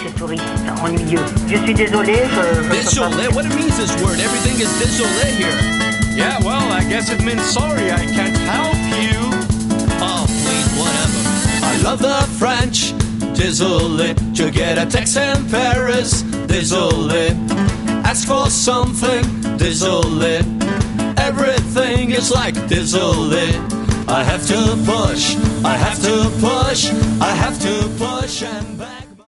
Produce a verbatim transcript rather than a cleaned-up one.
ce touriste ennuyeux. Je suis désolé, je... je Désolé? What it means, this word? Everything is désolé here. Yeah, well, I guess it means sorry, I can't help you. Oh, please, whatever. I love the French. Désolé. To get a text in Paris. Désolé. Ask for something. Désolé. Everything is like désolé. I have to push, I have to push, I have to push and back.